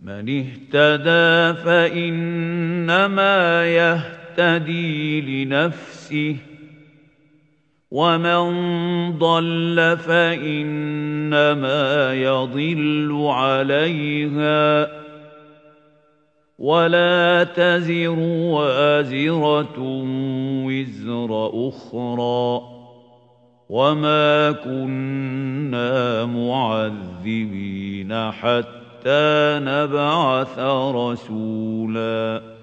مَنِ اهْتَدَىٰ فَإِنَّمَا يَهْتَدِي لِنَفْسِهِ ۖ وَمَن ضَلَّ فَإِنَّمَا يَضِلُّ عَلَيْهَا ۚ وَلَا تَزِرُ وَازِرَةٌ وِزْرَ أُخْرَىٰ ۗ وَمَا كُنَّا مُعَذِّبِينَ حَتَّىٰ نَبْعَثَ رَسُولًا